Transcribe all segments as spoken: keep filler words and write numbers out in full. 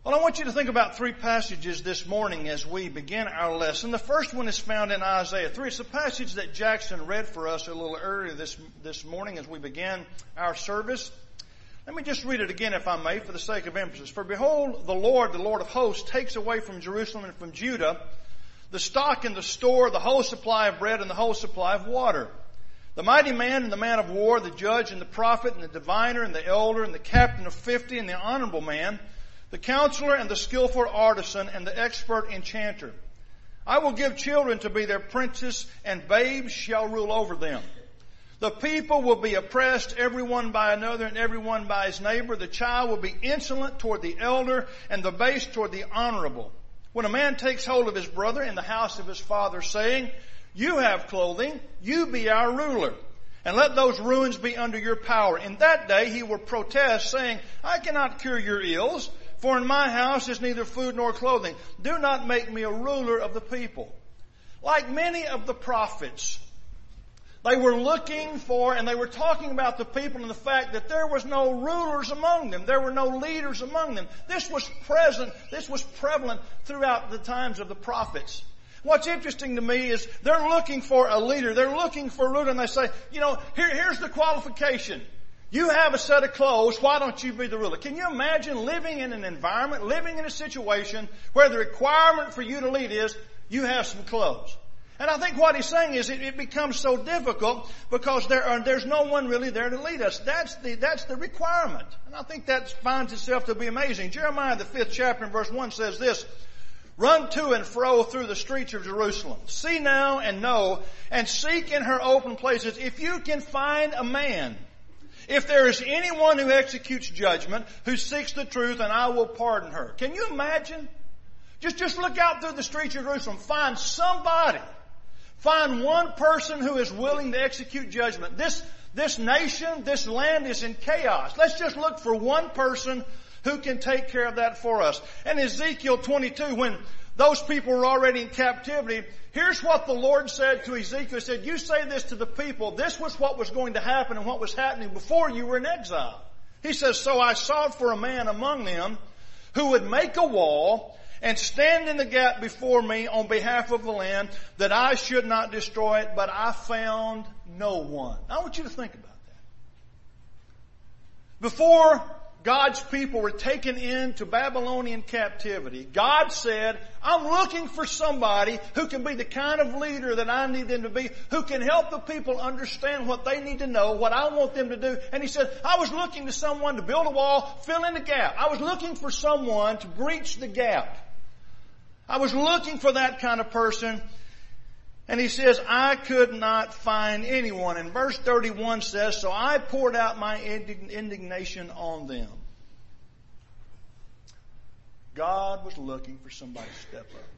Well, I want you to think about three passages this morning as we begin our lesson. The first one is found in Isaiah three. It's a passage that Jackson read for us a little earlier this, this morning as we began our service. Let me just read it again, if I may, for the sake of emphasis. For behold, the Lord, the Lord of hosts, takes away from Jerusalem and from Judah the stock and the store, the whole supply of bread and the whole supply of water. The mighty man and the man of war, the judge and the prophet and the diviner and the elder and the captain of fifty and the honorable man, the counselor and the skillful artisan and the expert enchanter. I will give children to be their princes, and babes shall rule over them. The people will be oppressed, everyone by another and everyone by his neighbor. The child will be insolent toward the elder, and the base toward the honorable. When a man takes hold of his brother in the house of his father, saying, You have clothing, you be our ruler, and let those ruins be under your power. In that day he will protest, saying, I cannot cure your ills, for in my house is neither food nor clothing. Do not make me a ruler of the people. Like many of the prophets, they were looking for, and they were talking about the people and the fact that there was no rulers among them. There were no leaders among them. This was present, this was prevalent throughout the times of the prophets. What's interesting to me is they're looking for a leader. They're looking for a ruler, and they say, you know, here, here's the qualification. You have a set of clothes. Why don't you be the ruler? Can you imagine living in an environment, living in a situation where the requirement for you to lead is you have some clothes? And I think what he's saying is it, it becomes so difficult because there are, there's no one really there to lead us. That's the, that's the requirement. And I think that finds itself to be amazing. Jeremiah, the fifth chapter and verse one says this, Run to and fro through the streets of Jerusalem. See now and know, and seek in her open places if you can find a man. If there is anyone who executes judgment, who seeks the truth, and I will pardon her. Can you imagine? Just, just look out through the streets of Jerusalem. Find somebody. Find one person who is willing to execute judgment. This, this nation, this land is in chaos. Let's just look for one person who can take care of that for us. And Ezekiel twenty-two, when those people were already in captivity, here's what the Lord said to Ezekiel. He said, you say this to the people. This was what was going to happen and what was happening before you were in exile. He says, so I sought for a man among them who would make a wall and stand in the gap before me on behalf of the land, that I should not destroy it, but I found no one. I want you to think about that. Before God's people were taken into Babylonian captivity, God said, I'm looking for somebody who can be the kind of leader that I need them to be, who can help the people understand what they need to know, what I want them to do. And he said, I was looking to someone to build a wall, fill in the gap. I was looking for someone to breach the gap. I was looking for that kind of person. And he says, I could not find anyone. And verse thirty-one says, so I poured out my indignation on them. God was looking for somebody to step up.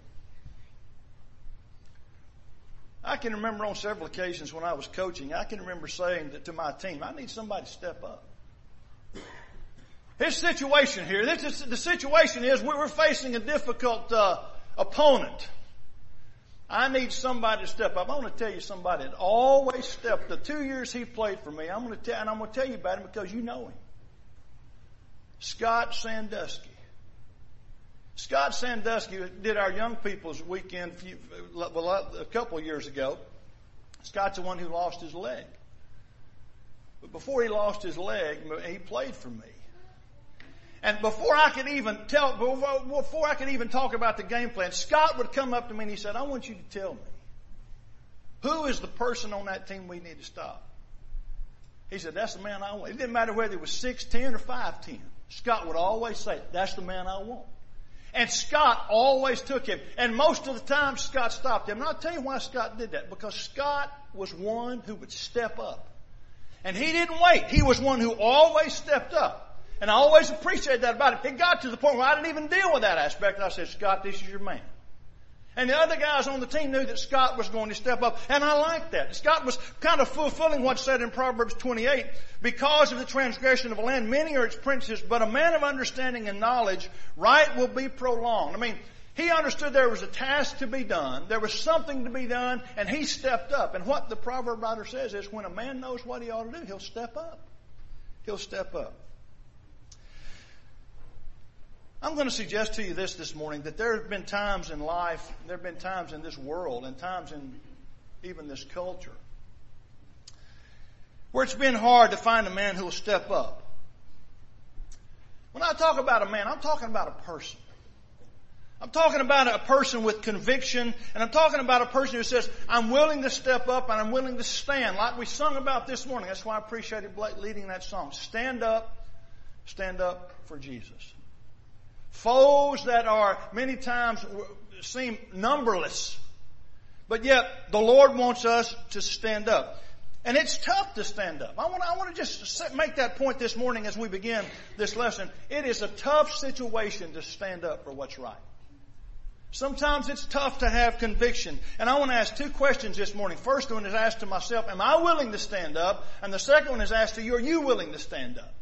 I can remember on several occasions when I was coaching, I can remember saying that to my team, I need somebody to step up. His situation here, this is, the situation is we're facing a difficult uh, opponent. I need somebody to step up. I want to tell you somebody that always stepped. The two years he played for me, I'm going to tell, and I'm going to tell you about him because you know him. Scott Sandusky. Scott Sandusky did our young people's weekend few, well, a couple of years ago. Scott's the one who lost his leg. But before he lost his leg, he played for me. And before I could even tell, before I could even talk about the game plan, Scott would come up to me and he said, I want you to tell me, who is the person on that team we need to stop? He said, that's the man I want. It didn't matter whether he was six ten or five ten. Scott would always say, that's the man I want. And Scott always took him. And most of the time, Scott stopped him. And I'll tell you why Scott did that. Because Scott was one who would step up. And he didn't wait. He was one who always stepped up. And I always appreciated that about him. It got to the point where I didn't even deal with that aspect. And I said, Scott, this is your man. And the other guys on the team knew that Scott was going to step up. And I liked that. Scott was kind of fulfilling what's said in Proverbs twenty-eight. Because of the transgression of a land, many are its princes, but a man of understanding and knowledge, right will be prolonged. I mean, he understood there was a task to be done. There was something to be done, and he stepped up. And what the proverb writer says is when a man knows what he ought to do, he'll step up. He'll step up. I'm going to suggest to you this this morning, that there have been times in life, there have been times in this world, and times in even this culture, where it's been hard to find a man who will step up. When I talk about a man, I'm talking about a person. I'm talking about a person with conviction, and I'm talking about a person who says, I'm willing to step up and I'm willing to stand, like we sung about this morning. That's why I appreciated Blake leading that song. Stand up, stand up for Jesus. Foes that are many times seem numberless, but yet the Lord wants us to stand up. And it's tough to stand up. I want, I want to just make that point this morning as we begin this lesson. It is a tough situation to stand up for what's right. Sometimes it's tough to have conviction. And I want to ask two questions this morning. First one is asked to myself, am I willing to stand up? And the second one is asked to you, are you willing to stand up?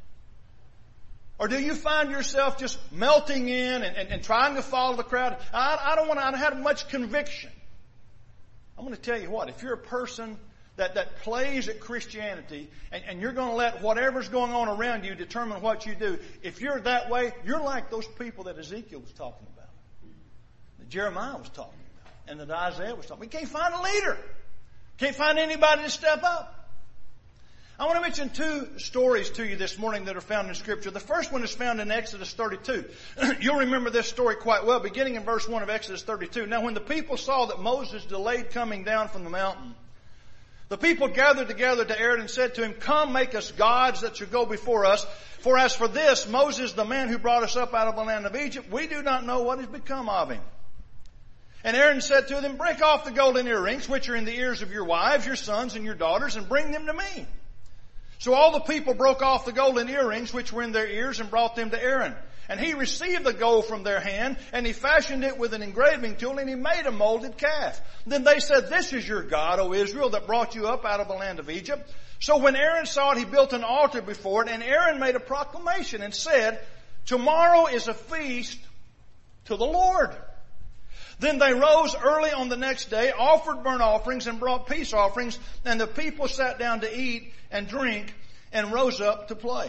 Or do you find yourself just melting in and, and, and trying to follow the crowd? I, I don't want to, I don't have much conviction. I'm going to tell you what, if you're a person that, that plays at Christianity and, and you're going to let whatever's going on around you determine what you do, if you're that way, you're like those people that Ezekiel was talking about, that Jeremiah was talking about, and that Isaiah was talking about. We can't find a leader. Can't find anybody to step up. I want to mention two stories to you this morning that are found in Scripture. The first one is found in Exodus thirty-two. You'll remember this story quite well, beginning in verse one of Exodus thirty-two. Now when the people saw that Moses delayed coming down from the mountain, the people gathered together to Aaron and said to him, come, make us gods that shall go before us. For as for this, Moses, the man who brought us up out of the land of Egypt, we do not know what has become of him. And Aaron said to them, break off the golden earrings which are in the ears of your wives, your sons, and your daughters, and bring them to me. So all the people broke off the golden earrings which were in their ears and brought them to Aaron. And he received the gold from their hand, and he fashioned it with an engraving tool, and he made a molded calf. Then they said, this is your God, O Israel, that brought you up out of the land of Egypt. So when Aaron saw it, he built an altar before it, and Aaron made a proclamation and said, tomorrow is a feast to the Lord. Then they rose early on the next day, offered burnt offerings, and brought peace offerings, and the people sat down to eat and drink, and rose up to play.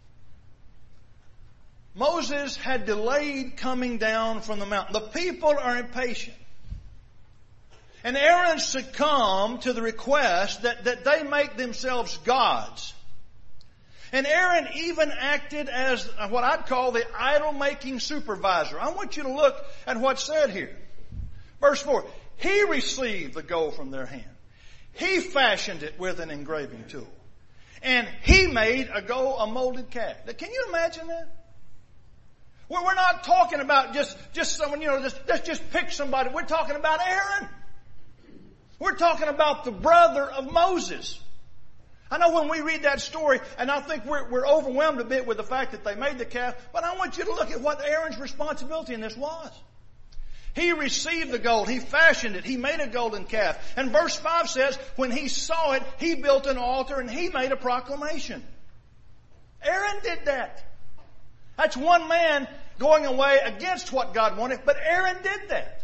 Moses had delayed coming down from the mountain. The people are impatient. And Aaron succumbed to the request that, that they make themselves gods. And Aaron even acted as what I'd call the idol-making supervisor. I want you to look at what's said here. Verse four, he received the gold from their hand. He fashioned it with an engraving tool. And he made a gold, a molded calf. Now, can you imagine that? Well, we're not talking about just, just someone, you know, just, let's just pick somebody. We're talking about Aaron. We're talking about the brother of Moses. I know when we read that story, and I think we're, we're overwhelmed a bit with the fact that they made the calf, but I want you to look at what Aaron's responsibility in this was. He received the gold. He fashioned it. He made a golden calf. And verse five says, when he saw it, he built an altar and he made a proclamation. Aaron did that. That's one man going away against what God wanted, but Aaron did that.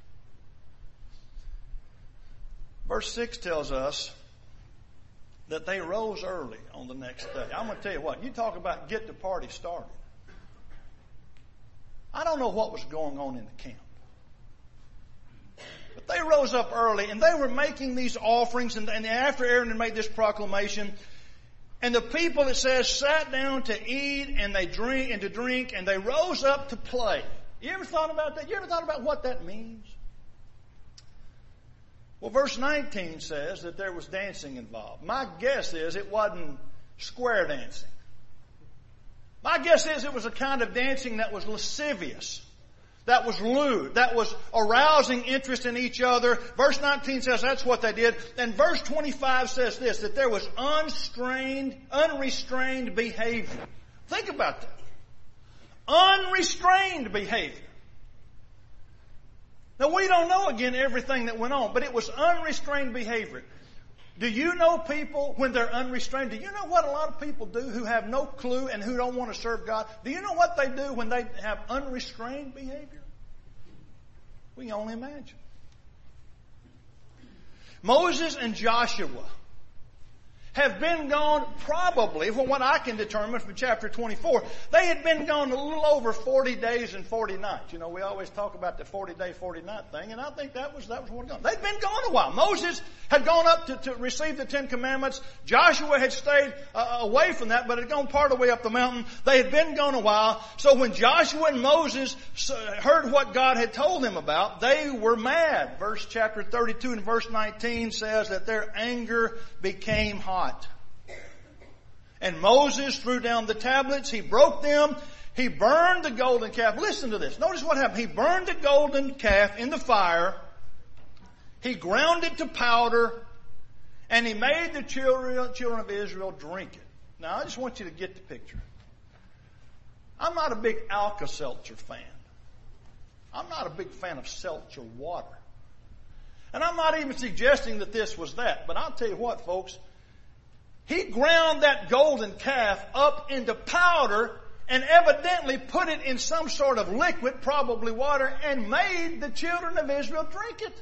Verse six tells us that they rose early on the next day. I'm going to tell you what, you talk about get the party started. I don't know what was going on in the camp. But they rose up early and they were making these offerings, and, and after Aaron had made this proclamation, and the people, it says, sat down to eat and they drink and to drink, and they rose up to play. You ever thought about that? You ever thought about what that means? Well, verse nineteen says that there was dancing involved. My guess is it wasn't square dancing. My guess is it was a kind of dancing that was lascivious, that was lewd, that was arousing interest in each other. Verse nineteen says that's what they did. And verse twenty-five says this, that there was unstrained, unrestrained behavior. Think about that. Unrestrained behavior. Now, we don't know, again, everything that went on, but it was unrestrained behavior. Do you know people when they're unrestrained? Do you know what a lot of people do who have no clue and who don't want to serve God? Do you know what they do when they have unrestrained behavior? We can only imagine. Moses and Joshua have been gone probably, from what I can determine from chapter twenty-four, they had been gone a little over forty days and forty nights. You know, we always talk about the forty day, forty night thing, and I think that was, that was what it was. They'd been gone a while. Moses had gone up to, to receive the Ten Commandments. Joshua had stayed uh, away from that, but had gone part of the way up the mountain. They had been gone a while. So when Joshua and Moses heard what God had told them about, they were mad. Verse chapter thirty-two and verse nineteen says that their anger became hot. And Moses threw down the tablets. He broke them. He burned the golden calf. Listen to this. Notice what happened. He burned the golden calf in the fire. He ground it to powder. And he made the children, children of Israel drink it. Now, I just want you to get the picture. I'm not a big Alka-Seltzer fan. I'm not a big fan of seltzer water. And I'm not even suggesting that this was that. But I'll tell you what, folks. He ground that golden calf up into powder and evidently put it in some sort of liquid, probably water, and made the children of Israel drink it.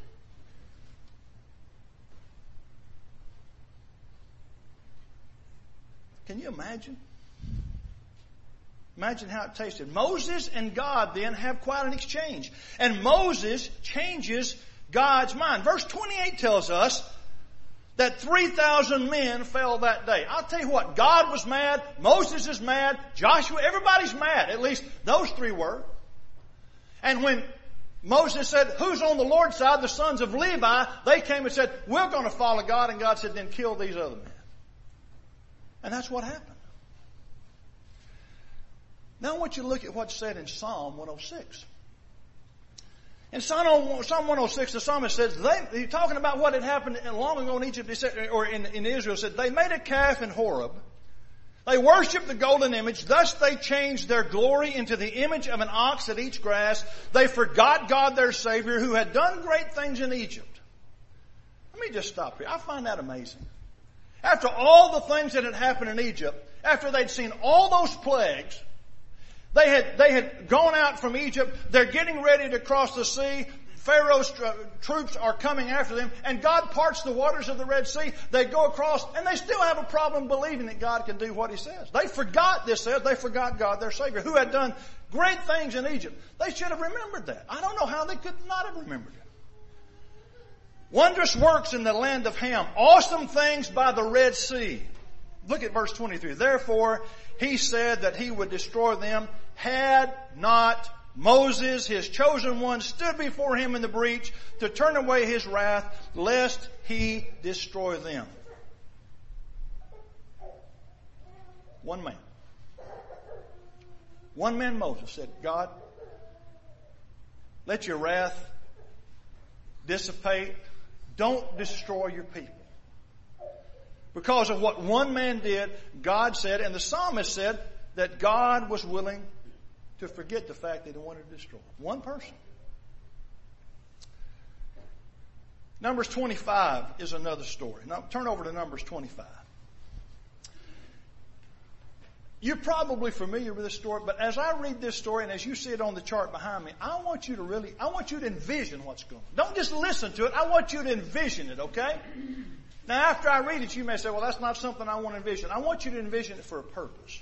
Can you imagine? Imagine how it tasted. Moses and God then have quite an exchange. And Moses changes God's mind. Verse twenty-eight tells us that three thousand men fell that day. I'll tell you what, God was mad, Moses is mad, Joshua, everybody's mad. At least those three were. And when Moses said, who's on the Lord's side? The sons of Levi. They came and said, we're going to follow God. And God said, then kill these other men. And that's what happened. Now I want you to look at what's said in Psalm one oh six. In Psalm one oh six, the psalmist says, they, he's talking about what had happened long ago in Egypt, he said, or in, in Israel, said, they made a calf in Horeb. They worshipped the golden image. Thus they changed their glory into the image of an ox that eats grass. They forgot God their Savior, who had done great things in Egypt. Let me just stop here. I find that amazing. After all the things that had happened in Egypt, after they'd seen all those plagues, They had, they had gone out from Egypt. They're getting ready to cross the sea. Pharaoh's tr- troops are coming after them. And God parts the waters of the Red Sea. They go across and they still have a problem believing that God can do what He says. They forgot, this says, they forgot God, their Savior, who had done great things in Egypt. They should have remembered that. I don't know how they could not have remembered it. Wondrous works in the land of Ham. Awesome things by the Red Sea. Look at verse twenty-three. Therefore, He said that He would destroy them, had not Moses, His chosen one, stood before Him in the breach to turn away His wrath, lest He destroy them. One man. One man, Moses, said, God, let your wrath dissipate. Don't destroy your people. Because of what one man did, God said, and the psalmist said, that God was willing to forget the fact that He wanted to destroy one person. Numbers twenty-five is another story. Now turn over to Numbers twenty-five. You're probably familiar with this story, but as I read this story and as you see it on the chart behind me, I want you to really, I want you to envision what's going on. Don't just listen to it. I want you to envision it, okay? Now, after I read it, you may say, well, that's not something I want to envision. I want you to envision it for a purpose.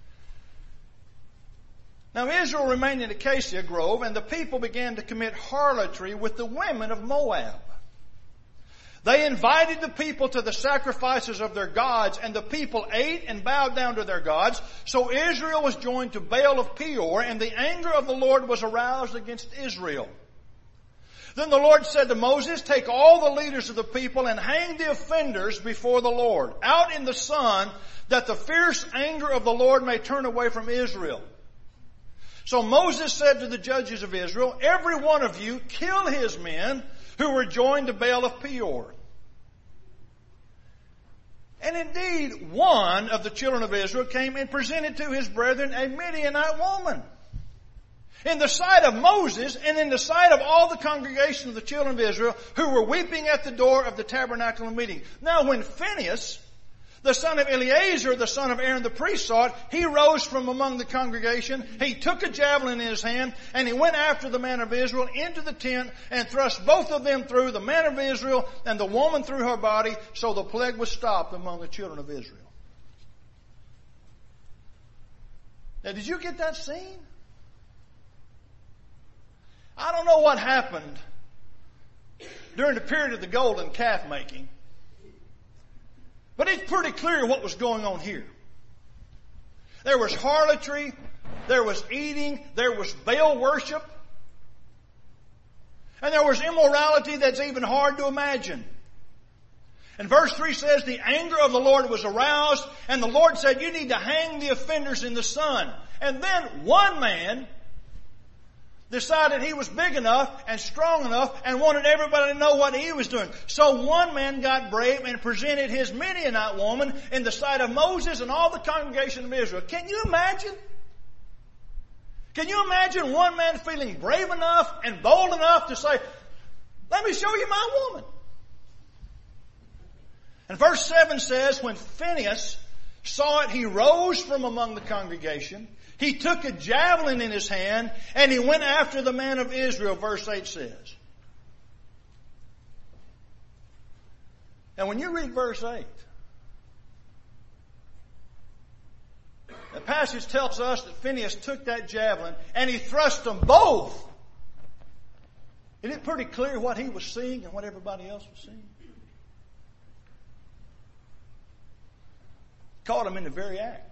Now, Israel remained in Acacia Grove, and the people began to commit harlotry with the women of Moab. They invited the people to the sacrifices of their gods, and the people ate and bowed down to their gods. So Israel was joined to Baal of Peor, and the anger of the Lord was aroused against Israel. Then the Lord said to Moses, take all the leaders of the people and hang the offenders before the Lord, out in the sun, that the fierce anger of the Lord may turn away from Israel. So Moses said to the judges of Israel, every one of you kill his men who were joined to Baal of Peor. And indeed, one of the children of Israel came and presented to his brethren a Midianite woman. In the sight of Moses and in the sight of all the congregation of the children of Israel who were weeping at the door of the tabernacle of meeting. Now when Phinehas, The son of Eleazar, the son of Aaron the priest, saw it. He rose from among the congregation. He took a javelin in his hand, and he went after the man of Israel into the tent and thrust both of them through, the man of Israel and the woman through her body. So the plague was stopped among the children of Israel. Now, did you get that scene? I don't know what happened during the period of the golden calf making, but it's pretty clear what was going on here. There was harlotry, there was eating, there was Baal worship, and there was immorality that's even hard to imagine. And verse three says, the anger of the Lord was aroused, and the Lord said, you need to hang the offenders in the sun. And then one man decided he was big enough and strong enough and wanted everybody to know what he was doing. So one man got brave and presented his Midianite woman in the sight of Moses and all the congregation of Israel. Can you imagine? Can you imagine one man feeling brave enough and bold enough to say, let me show you my woman? And verse seven says, when Phinehas saw it, he rose from among the congregation. He took a javelin in his hand, and he went after the man of Israel, verse eight says. And when you read verse eight, the passage tells us that Phinehas took that javelin, and he thrust them both. Isn't it pretty clear what he was seeing and what everybody else was seeing? Caught him in the very act.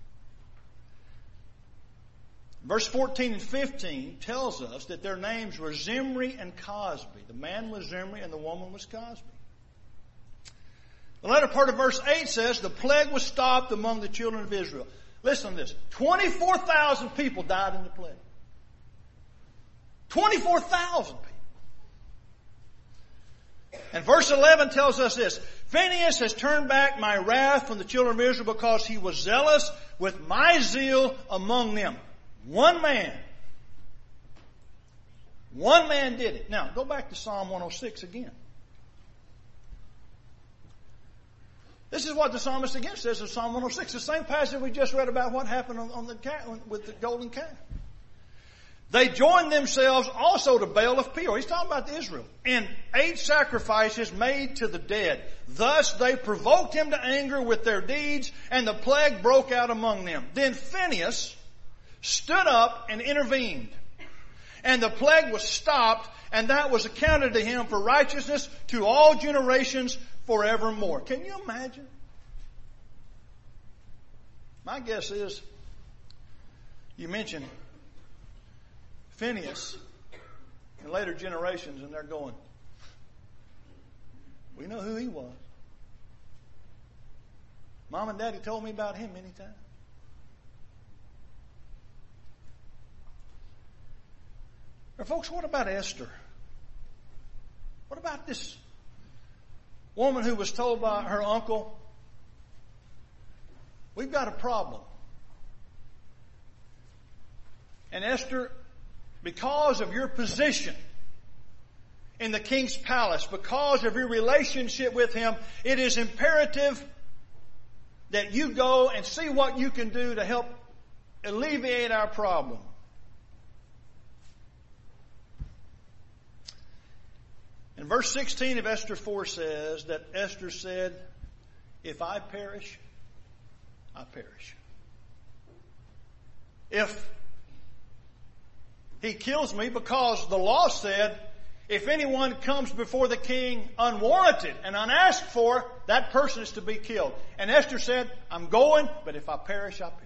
Verse fourteen and fifteen tells us that their names were Zimri and Cosby. The man was Zimri and the woman was Cosby. The latter part of verse eight says the plague was stopped among the children of Israel. Listen to this. twenty-four thousand people died in the plague. twenty-four thousand people. And verse eleven tells us this. Phinehas has turned back my wrath from the children of Israel because he was zealous with my zeal among them. One man. One man did it. Now, go back to Psalm one oh six again. This is what the psalmist again says in Psalm one oh six. The same passage we just read about what happened on, on the calf, with the golden calf. They joined themselves also to Baal of Peor. He's talking about Israel. And ate sacrifices made to the dead. Thus they provoked him to anger with their deeds, and the plague broke out among them. Then Phinehas stood up and intervened. And the plague was stopped, and that was accounted to him for righteousness to all generations forevermore. Can you imagine? My guess is, you mentioned Phinehas in later generations, and they're going, we know who he was. Mom and Daddy told me about him many times. Now, folks, what about Esther? What about this woman who was told by her uncle, we've got a problem. And Esther, because of your position in the king's palace, because of your relationship with him, it is imperative that you go and see what you can do to help alleviate our problem. And verse sixteen of Esther four says that Esther said, if I perish, I perish. If he kills me, because the law said, if anyone comes before the king unwarranted and unasked for, that person is to be killed. And Esther said, I'm going, but if I perish, I perish.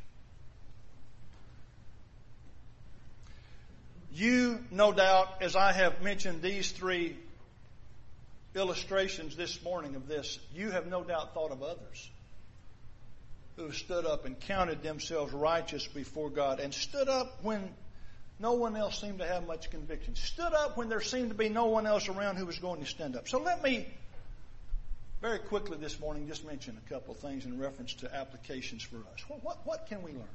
You, no doubt, as I have mentioned these three illustrations this morning of this, you have no doubt thought of others who have stood up and counted themselves righteous before God, and stood up when no one else seemed to have much conviction. Stood up when there seemed to be no one else around who was going to stand up. So let me very quickly this morning just mention a couple of things in reference to applications for us. What, what, what can we learn?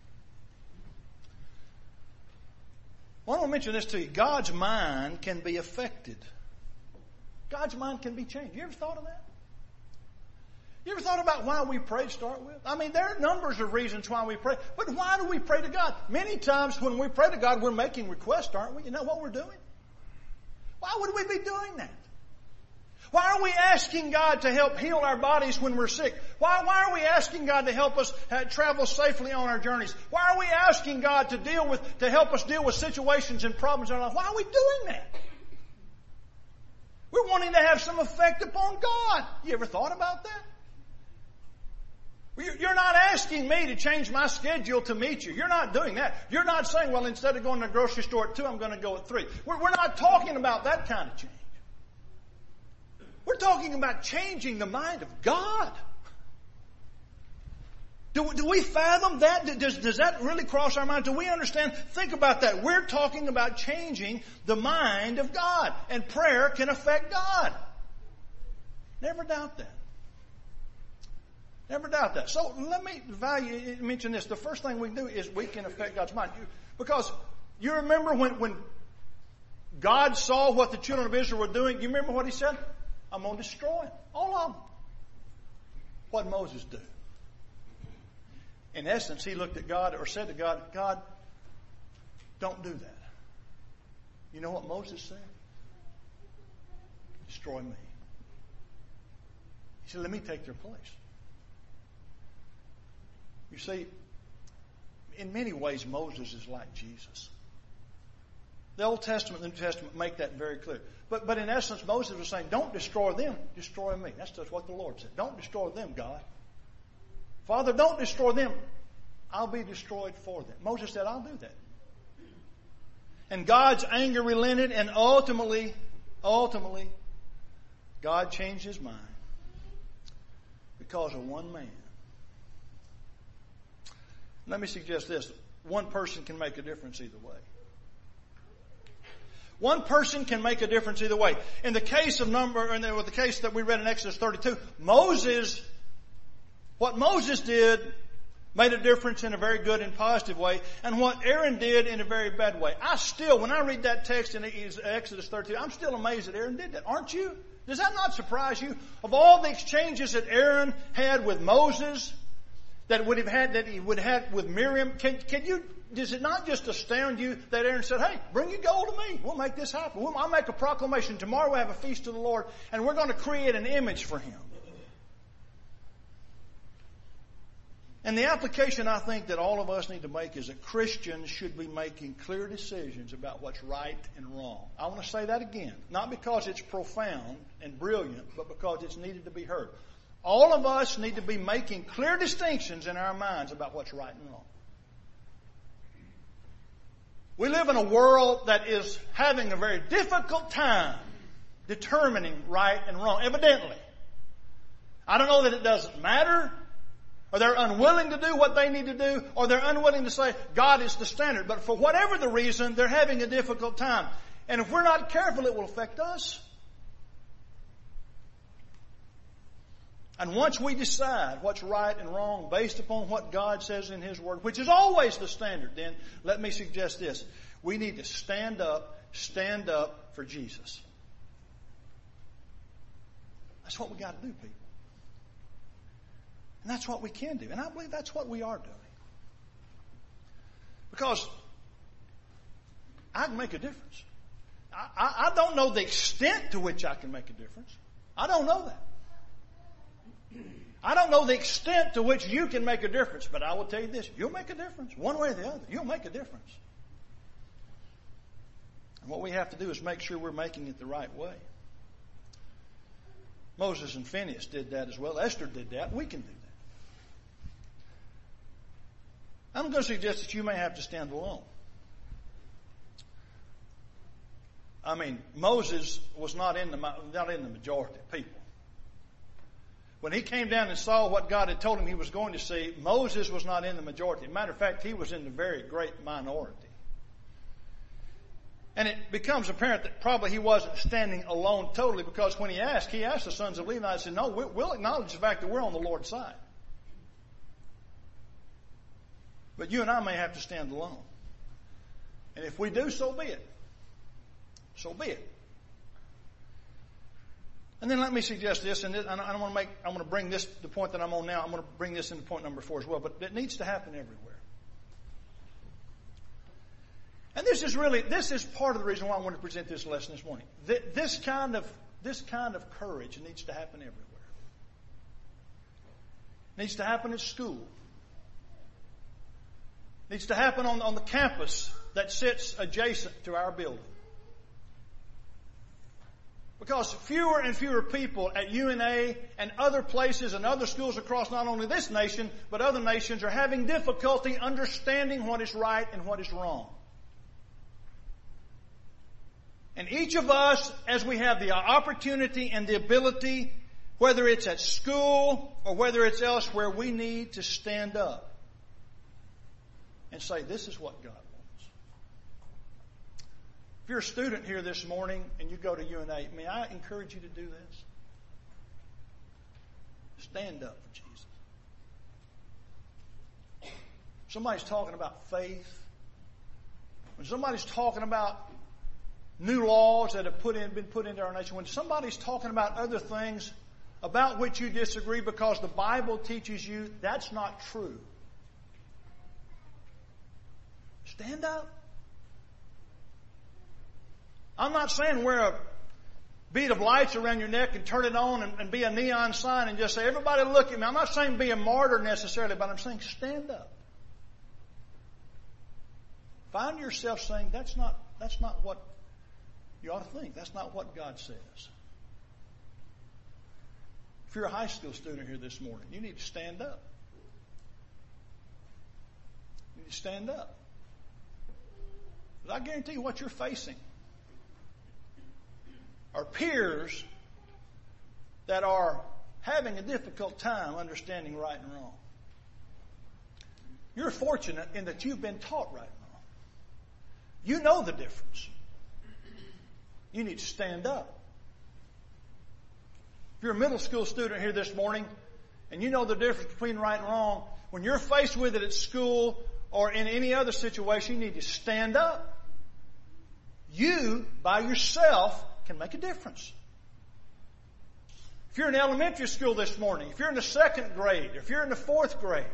Well, I want to mention this to you. God's mind can be affected. God's mind can be changed. You ever thought of that? You ever thought about why we pray to start with? I mean, there are numbers of reasons why we pray. But why do we pray to God? Many times when we pray to God, we're making requests, aren't we? You know what we're doing? Why would we be doing that? Why are we asking God to help heal our bodies when we're sick? Why, why are we asking God to help us uh, travel safely on our journeys? Why are we asking God to deal with, to help us deal with situations and problems in our life? Why are we doing that? We're wanting to have some effect upon God. You ever thought about that? You're not asking me to change my schedule to meet you. You're not doing that. You're not saying, well, instead of going to the grocery store at two, I'm going to go at three. We're, we're not talking about that kind of change. We're talking about changing the mind of God. Do, do we fathom that? Does, does that really cross our mind? Do we understand? Think about that. We're talking about changing the mind of God. And prayer can affect God. Never doubt that. Never doubt that. So let me value, mention this. The first thing we can do is we can affect God's mind. Because you remember when, when God saw what the children of Israel were doing, you remember what He said? I'm going to destroy them. All of them. What did Moses do? In essence, he looked at God or said to God, God, don't do that. You know what Moses said? Destroy me. He said, let me take their place. You see, in many ways, Moses is like Jesus. The Old Testament and the New Testament make that very clear. But, but in essence, Moses was saying, don't destroy them, destroy me. That's just what the Lord said. Don't destroy them, God. Father, don't destroy them. I'll be destroyed for them. Moses said, I'll do that. And God's anger relented, and ultimately, ultimately, God changed His mind because of one man. Let me suggest this. One person can make a difference either way. One person can make a difference either way. In the case of number, in the, the case that we read in Exodus thirty-two, Moses, what Moses did made a difference in a very good and positive way, and what Aaron did in a very bad way. I still, when I read that text in Exodus thirty-two, I'm still amazed that Aaron did that. Aren't you? Does that not surprise you? Of all the exchanges that Aaron had with Moses, that would have had, that he would have with Miriam, can, can you, does it not just astound you that Aaron said, hey, bring your gold to me. We'll make this happen. We'll, I'll make a proclamation. Tomorrow we'll have a feast of the Lord, and we're going to create an image for Him. And the application I think that all of us need to make is that Christians should be making clear decisions about what's right and wrong. I want to say that again. Not because it's profound and brilliant, but because it's needed to be heard. All of us need to be making clear distinctions in our minds about what's right and wrong. We live in a world that is having a very difficult time determining right and wrong, evidently. I don't know that it doesn't matter, or they're unwilling to do what they need to do, or they're unwilling to say God is the standard. But for whatever the reason, they're having a difficult time. And if we're not careful, it will affect us. And once we decide what's right and wrong based upon what God says in His Word, which is always the standard, then let me suggest this. We need to stand up, stand up for Jesus. That's what we got to do, people. And that's what we can do. And I believe that's what we are doing. Because I can make a difference. I, I, I don't know the extent to which I can make a difference. I don't know that. I don't know the extent to which you can make a difference, but I will tell you this. You'll make a difference. One way or the other. You'll make a difference. And what we have to do is make sure we're making it the right way. Moses and Phineas did that as well. Esther did that. We can do that. I'm going to suggest that you may have to stand alone. I mean, Moses was not in the, not in the majority of people. When he came down and saw what God had told him he was going to see, Moses was not in the majority. Matter of fact, he was in the very great minority. And it becomes apparent that probably he wasn't standing alone totally, because when he asked, he asked the sons of Levi, and said, no, we'll acknowledge the fact that we're on the Lord's side. But you and I may have to stand alone. And if we do, so be it. So be it. And then let me suggest this, and I don't want to make, I want to bring this, the point that I'm on now, I'm going to bring this into point number four as well, but it needs to happen everywhere. And this is really, this is part of the reason why I want to present this lesson this morning. This kind of, this kind of courage needs to happen everywhere. It needs to happen at school. It needs to happen on, on the campus that sits adjacent to our building. Because fewer and fewer people at U N A and other places and other schools across not only this nation, but other nations are having difficulty understanding what is right and what is wrong. And each of us, as we have the opportunity and the ability, whether it's at school or whether it's elsewhere, we need to stand up and say, this is what God wants. If you're a student here this morning and you go to U N A, may I encourage you to do this? Stand up for Jesus. Somebody's talking about faith. When somebody's talking about new laws that have put in, been put into our nation, when somebody's talking about other things about which you disagree because the Bible teaches you that's not true, stand up. I'm not saying wear a bead of lights around your neck and turn it on and, and be a neon sign and just say, everybody look at me. I'm not saying be a martyr necessarily, but I'm saying stand up. Find yourself saying, that's not, that's not what you ought to think. That's not what God says. If you're a high school student here this morning, you need to stand up. You need to stand up. But I guarantee you what you're facing are peers that are having a difficult time understanding right and wrong. You're fortunate in that you've been taught right and wrong. You know the difference. You need to stand up. If you're a middle school student here this morning and you know the difference between right and wrong, when you're faced with it at school or in any other situation, you need to stand up. You, by yourself, can make a difference. If you're in elementary school this morning, if you're in the second grade, if you're in the fourth grade,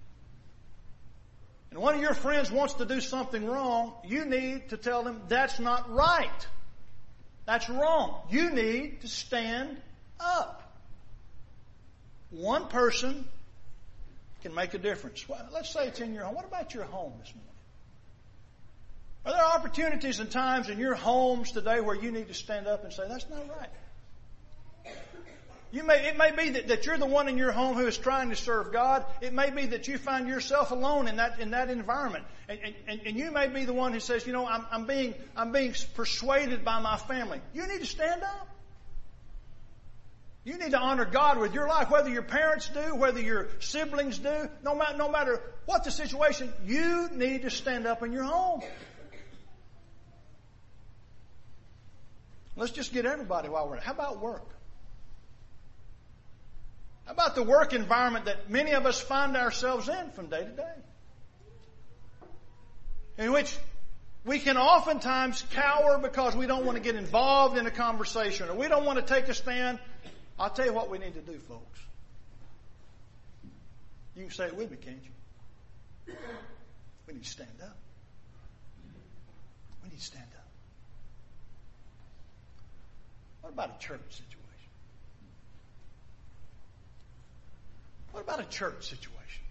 and one of your friends wants to do something wrong, you need to tell them that's not right. That's wrong. You need to stand up. One person can make a difference. Well, let's say it's in your home. What about your home this morning? Are there opportunities and times in your homes today where you need to stand up and say, that's not right? You may, it may be that, that you're the one in your home who is trying to serve God. It may be that you find yourself alone in that, in that environment. And, and, and you may be the one who says, you know, I'm, I'm being, I'm being persuaded by my family. You need to stand up. You need to honor God with your life, whether your parents do, whether your siblings do, no matter, no matter what the situation, you need to stand up in your home. Let's just get everybody while we're at it. How about work? How about the work environment that many of us find ourselves in from day to day? In which we can oftentimes cower because we don't want to get involved in a conversation or we don't want to take a stand. I'll tell you what we need to do, folks. You can say it with me, can't you? We need to stand up. We need to stand up. What about a church situation? What about a church situation?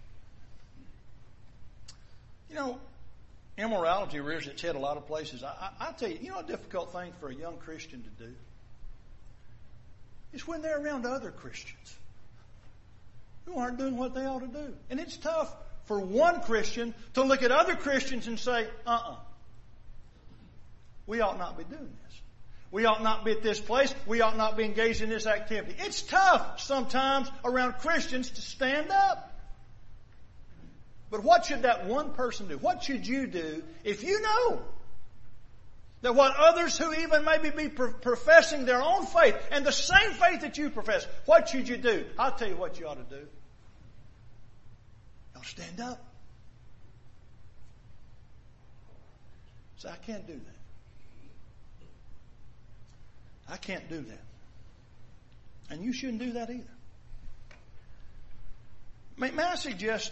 You know, immorality rears its head a lot of places. I, I, I tell you, you know a difficult thing for a young Christian to do? It's when they're around other Christians who aren't doing what they ought to do. And it's tough for one Christian to look at other Christians and say, uh-uh, we ought not be doing this. We ought not be at this place. We ought not be engaged in this activity. It's tough sometimes around Christians to stand up. But what should that one person do? What should you do if you know that what others who even maybe be professing their own faith and the same faith that you profess, what should you do? I'll tell you what you ought to do. Y'all stand up. Say, I can't do that. I can't do that. And you shouldn't do that either. May, may I suggest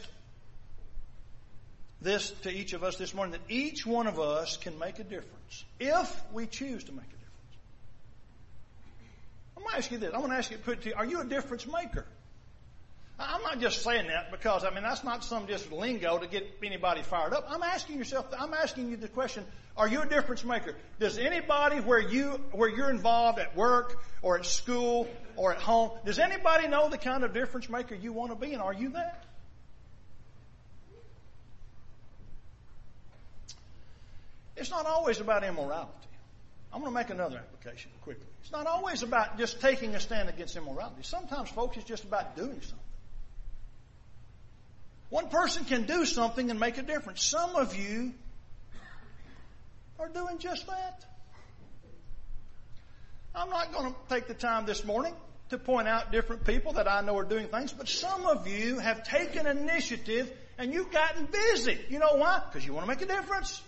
this to each of us this morning, that each one of us can make a difference if we choose to make a difference. I'm going to ask you this. I'm going to ask you, put it to you, are you a difference maker? I'm not just saying that because, I mean, that's not some just lingo to get anybody fired up. I'm asking yourself, I'm asking you the question, are you a difference maker? Does anybody where you, where you're involved at work or at school or at home, does anybody know the kind of difference maker you want to be, and are you that? It's not always about immorality. I'm going to make another application quickly. It's not always about just taking a stand against immorality. Sometimes, folks, it's just about doing something. One person can do something and make a difference. Some of you are doing just that. I'm not going to take the time this morning to point out different people that I know are doing things, but some of you have taken initiative and you've gotten busy. You know why? Because you want to make a difference.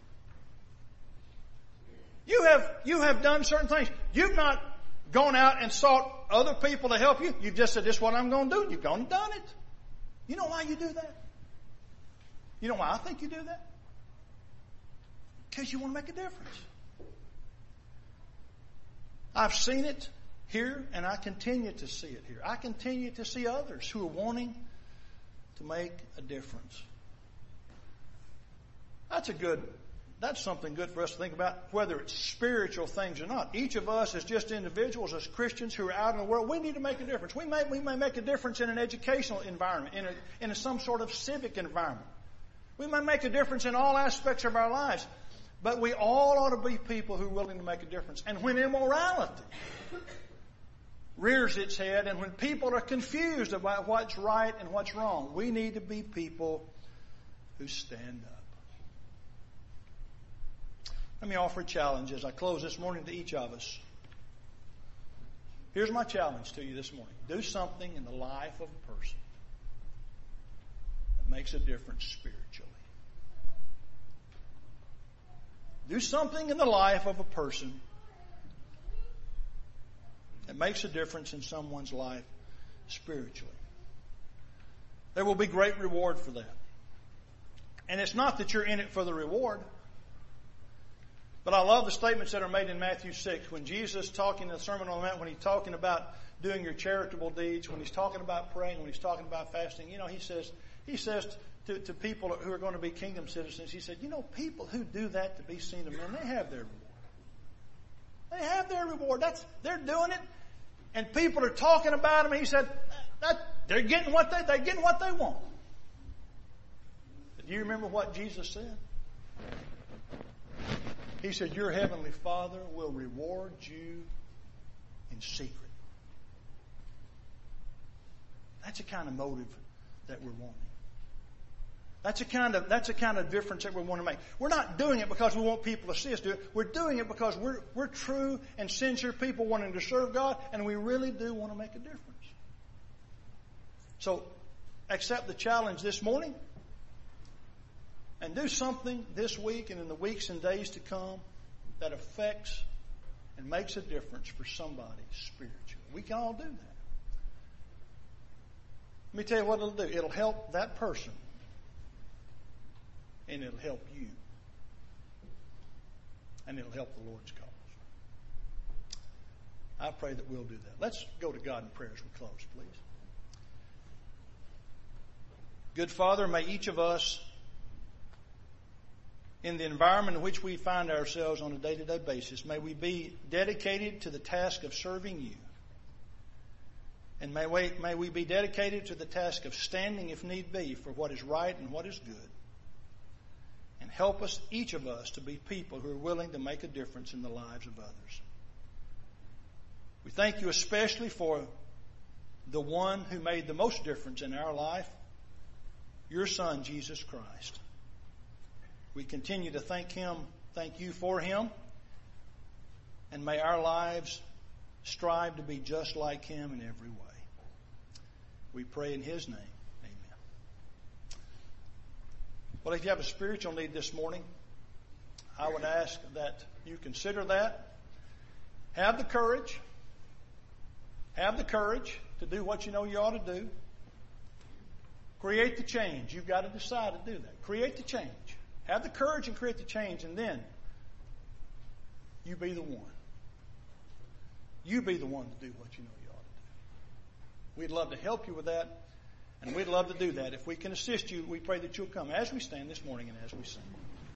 You have, you have done certain things. You've not gone out and sought other people to help you. You've just said, this is what I'm going to do. You've gone and done it. You know why you do that? You know why I think you do that? Because you want to make a difference. I've seen it here, and I continue to see it here. I continue to see others who are wanting to make a difference. That's a good That's something good for us to think about, whether it's spiritual things or not. Each of us as just individuals, as Christians who are out in the world, we need to make a difference. We may, we may make a difference in an educational environment, in, a, in a, some sort of civic environment. We may make a difference in all aspects of our lives. But we all ought to be people who are willing to make a difference. And when immorality rears its head, and when people are confused about what's right and what's wrong, we need to be people who stand up. Let me offer a challenge as I close this morning to each of us. Here's my challenge to you this morning. Do something in the life of a person that makes a difference spiritually. Do something in the life of a person that makes a difference in someone's life spiritually. There will be great reward for that. And it's not that you're in it for the reward. But I love the statements that are made in Matthew six. When Jesus talking in the Sermon on the Mount, when he's talking about doing your charitable deeds, when he's talking about praying, when he's talking about fasting, you know, he says, he says to, to people who are going to be kingdom citizens, he said, you know, people who do that to be seen of men, they have their reward. They have their reward. That's, they're doing it. And people are talking about them. And he said, that, they're getting what they, they're getting what they want. But do you remember what Jesus said? He said, your heavenly Father will reward you in secret. That's the kind of motive that we're wanting. That's a kind of, that's a kind of difference that we want to make. We're not doing it because we want people to see us do it. We're doing it because we're, we're true and sincere people wanting to serve God, and we really do want to make a difference. So, accept the challenge this morning. And do something this week and in the weeks and days to come that affects and makes a difference for somebody spiritually. We can all do that. Let me tell you what it'll do. It'll help that person. And it'll help you. And it'll help the Lord's cause. I pray that we'll do that. Let's go to God in prayer as we close, please. Good Father, may each of us, in the environment in which we find ourselves on a day-to-day basis, may we be dedicated to the task of serving you. And may we, may we be dedicated to the task of standing, if need be, for what is right and what is good. And help us, each of us, to be people who are willing to make a difference in the lives of others. We thank you especially for the one who made the most difference in our life, your Son, Jesus Christ. We continue to thank Him, thank you for Him, and may our lives strive to be just like Him in every way. We pray in His name. Amen. Well, if you have a spiritual need this morning, I would ask that you consider that. Have the courage Have the courage to do what you know you ought to do. Create the change. You've got to decide to do that. Create the change. Have the courage and create the change, and then you be the one. You be the one to do what you know you ought to do. We'd love to help you with that, and we'd love to do that. If we can assist you, we pray that you'll come as we stand this morning and as we sing.